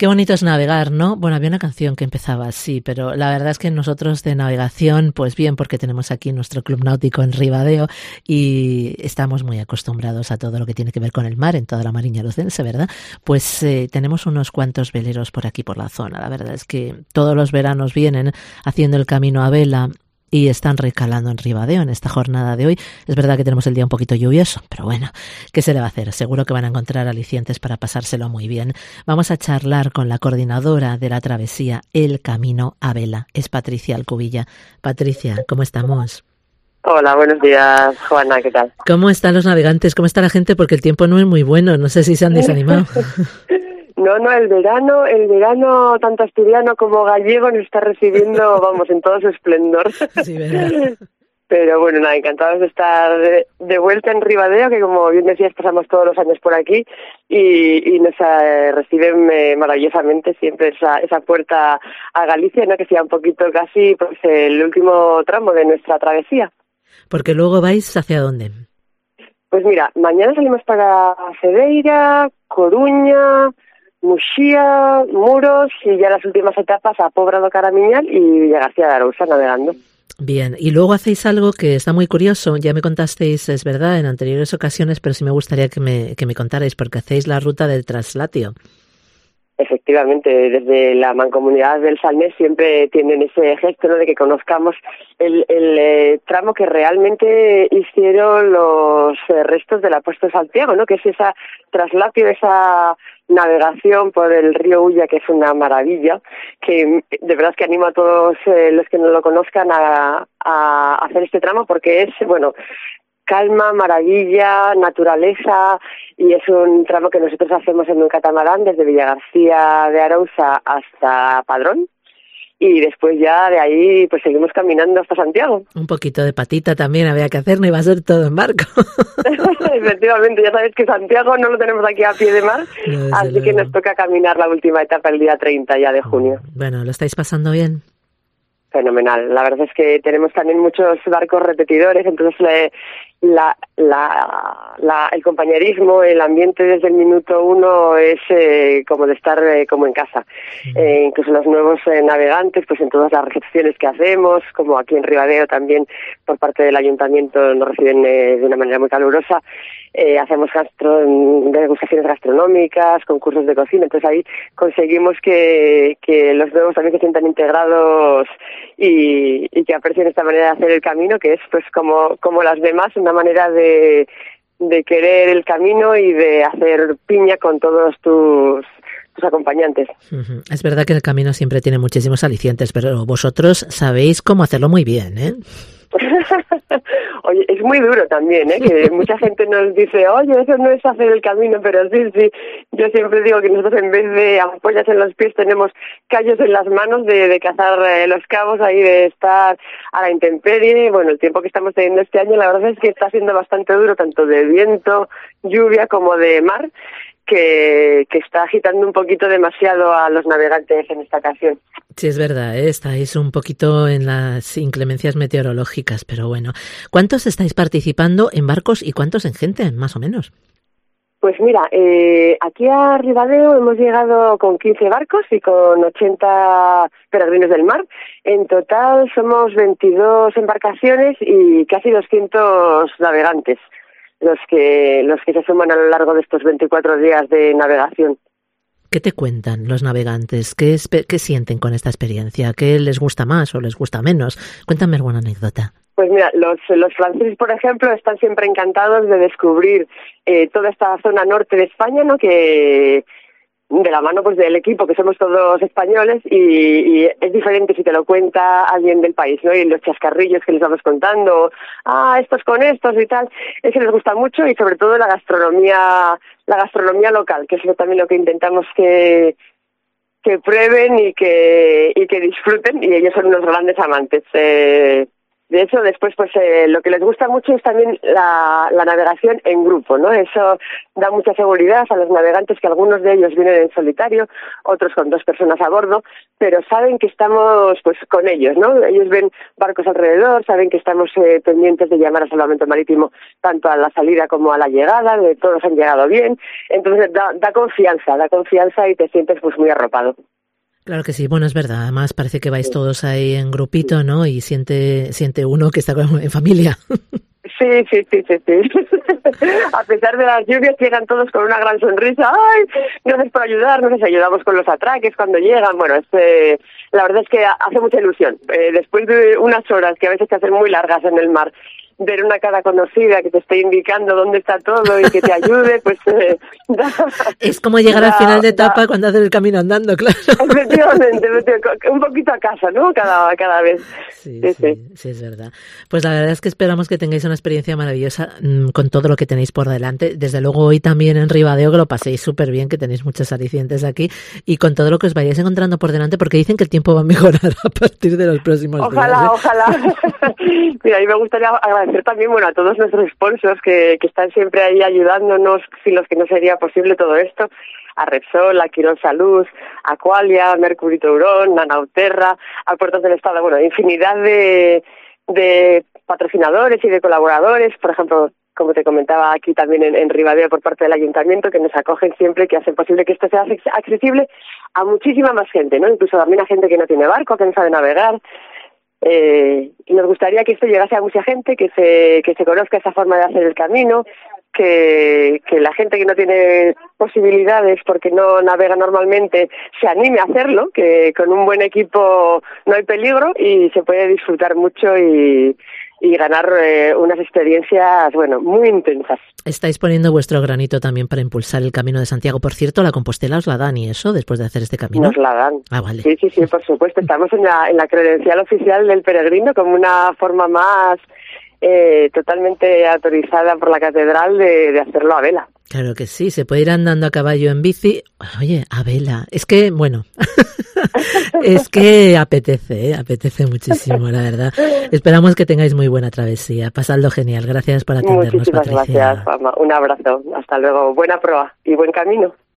Qué bonito es navegar, ¿no? Bueno, había una canción que empezaba así, pero la verdad es que nosotros de navegación, pues bien, porque tenemos aquí nuestro club náutico en Ribadeo y estamos muy acostumbrados a todo lo que tiene que ver con el mar en toda la Mariña Lucense, ¿verdad? Pues tenemos unos cuantos veleros por aquí, por la zona. La verdad es que todos los veranos vienen haciendo el camino a vela y están recalando en Ribadeo en esta jornada de hoy. Es verdad que tenemos el día un poquito lluvioso, pero bueno, ¿qué se le va a hacer? Seguro que van a encontrar alicientes para pasárselo muy bien. Vamos a charlar con la coordinadora de la travesía El Camino a Vela. Es Patricia Alcubilla. Patricia, ¿cómo estamos? Hola, buenos días, Juana, ¿qué tal? ¿Cómo están los navegantes? ¿Cómo está la gente? Porque el tiempo no es muy bueno. No sé si se han desanimado. No, el verano, tanto asturiano como gallego, nos está recibiendo, vamos, en todo su esplendor. Sí, ¿verdad? Pero bueno, nada, encantados de estar de vuelta en Ribadeo, que como bien decías, pasamos todos los años por aquí y nos reciben maravillosamente siempre esa puerta a Galicia, ¿no? Que sea un poquito casi pues el último tramo de nuestra travesía. Porque luego vais ¿hacia dónde? Pues mira, mañana salimos para Cedeira, Coruña, Muxía, Muros y ya las últimas etapas a Pobra do Caramiñal y Villagarcía de Arousa navegando. Bien, y luego hacéis algo que está muy curioso, ya me contasteis, es verdad, en anteriores ocasiones, pero sí me gustaría que me contarais, porque hacéis la ruta del Traslatio. Efectivamente, desde la Mancomunidad del Salnés siempre tienen ese gesto, ¿no?, de que conozcamos el tramo que realmente hicieron los restos del apóstol Santiago, ¿no?, que es esa traslapio, esa navegación por el río Ulla, que es una maravilla, que de verdad que animo a todos los que no lo conozcan a hacer este tramo, porque es, bueno, calma, maravilla, naturaleza, y es un tramo que nosotros hacemos en un catamarán desde Villagarcía de Arousa hasta Padrón, y después ya de ahí pues seguimos caminando hasta Santiago. Un poquito de patita también había que hacer, no iba a ser todo en barco. Efectivamente, ya sabes que Santiago no lo tenemos aquí a pie de mar, no, así que nos toca caminar la última etapa el día 30 ya de junio. Bueno, ¿lo estáis pasando bien? Fenomenal. La verdad es que tenemos también muchos barcos repetidores, entonces el compañerismo, el ambiente desde el minuto uno es como de estar como en casa. Incluso los nuevos navegantes, pues en todas las recepciones que hacemos, como aquí en Ribadeo también por parte del ayuntamiento nos reciben de una manera muy calurosa. Hacemos degustaciones gastronómicas, concursos de cocina, entonces ahí conseguimos que los nuevos también se sientan integrados y que aprecien esta manera de hacer el camino, que es pues como las demás, una manera de querer el camino y de hacer piña con todos tus acompañantes. Es verdad que el camino siempre tiene muchísimos alicientes, pero vosotros sabéis cómo hacerlo muy bien, ¿eh? Oye, es muy duro también, que mucha gente nos dice, oye, eso no es hacer el camino, pero sí, yo siempre digo que nosotros en vez de ampollas en los pies tenemos callos en las manos de cazar los cabos ahí, de estar a la intemperie. Bueno, el tiempo que estamos teniendo este año la verdad es que está siendo bastante duro, tanto de viento, lluvia como de mar, que está agitando un poquito demasiado a los navegantes en esta ocasión. Sí, es verdad, estáis un poquito en las inclemencias meteorológicas, pero bueno. ¿Cuántos estáis participando en barcos y cuántos en gente, más o menos? Pues mira, aquí a Ribadeo hemos llegado con 15 barcos y con 80 peregrinos del mar. En total somos 22 embarcaciones y casi 200 navegantes los que se suman a lo largo de estos 24 días de navegación. ¿Qué te cuentan los navegantes? ¿Qué sienten con esta experiencia? ¿Qué les gusta más o les gusta menos? Cuéntame alguna anécdota. Pues mira, los franceses, por ejemplo, están siempre encantados de descubrir toda esta zona norte de España, ¿no?, que de la mano pues del equipo, que somos todos españoles, y es diferente si te lo cuenta alguien del país, ¿no? Y los chascarrillos que les vamos contando, estos con estos y tal, eso les gusta mucho, y sobre todo la gastronomía local, que es también lo que intentamos que prueben y que disfruten, y ellos son unos grandes amantes. De hecho, después, pues lo que les gusta mucho es también la navegación en grupo, ¿no? Eso da mucha seguridad a los navegantes, que algunos de ellos vienen en solitario, otros con 2 personas a bordo, pero saben que estamos pues con ellos, ¿no? Ellos ven barcos alrededor, saben que estamos pendientes de llamar a salvamento marítimo tanto a la salida como a la llegada, de todos han llegado bien, entonces da confianza y te sientes pues muy arropado. Claro que sí, bueno, es verdad, además parece que vais todos ahí en grupito, ¿no? Y siente uno que está en familia. Sí. A pesar de las lluvias llegan todos con una gran sonrisa. ¡Ay! Gracias por ayudarnos, ayudamos con los atraques cuando llegan. Bueno, la verdad es que hace mucha ilusión. Después de unas horas que a veces te hacen muy largas en el mar, ver una cara conocida que te esté indicando dónde está todo y que te ayude, pues... es como llegar al final de etapa cuando haces el camino andando, claro. Efectivamente, un poquito a casa, ¿no? Cada vez. Sí, es verdad. Pues la verdad es que esperamos que tengáis una experiencia maravillosa con todo lo que tenéis por delante. Desde luego hoy también en Ribadeo, que lo paséis súper bien, que tenéis muchos alicientes aquí, y con todo lo que os vayáis encontrando por delante, porque dicen que el tiempo va a mejorar a partir de los próximos días. Ojalá. Mira, a mí me gustaría agradecer también, a todos nuestros sponsors que están siempre ahí ayudándonos, sin los que no sería posible todo esto, a Repsol, a Quirón Salud, a Qualia, Mercury Taurón, a Nauterra, a Puertos del Estado, infinidad de patrocinadores y de colaboradores, por ejemplo, como te comentaba aquí también en Ribadeo por parte del Ayuntamiento, que nos acogen siempre, que hacen posible que esto sea accesible a muchísima más gente, ¿no? Incluso también a gente que no tiene barco, que no sabe navegar. Y nos gustaría que esto llegase a mucha gente, que se conozca esa forma de hacer el camino, que la gente que no tiene posibilidades porque no navega normalmente se anime a hacerlo, que con un buen equipo no hay peligro y se puede disfrutar mucho y ganar unas experiencias, muy intensas. Estáis poniendo vuestro granito también para impulsar el Camino de Santiago. Por cierto, la Compostela os la dan, ¿y eso, después de hacer este camino? Nos la dan. Ah, vale. Sí, por supuesto. Estamos en la credencial oficial del peregrino como una forma más totalmente autorizada por la catedral de hacerlo a vela. Claro que sí, se puede ir andando a caballo, en bici. Oye, a vela. Es que, es que apetece muchísimo, la verdad. Esperamos que tengáis muy buena travesía. Pasadlo genial. Gracias por atendernos, Muchísimas Patricia. Gracias, Juanma. Un abrazo. Hasta luego. Buena proa y buen camino.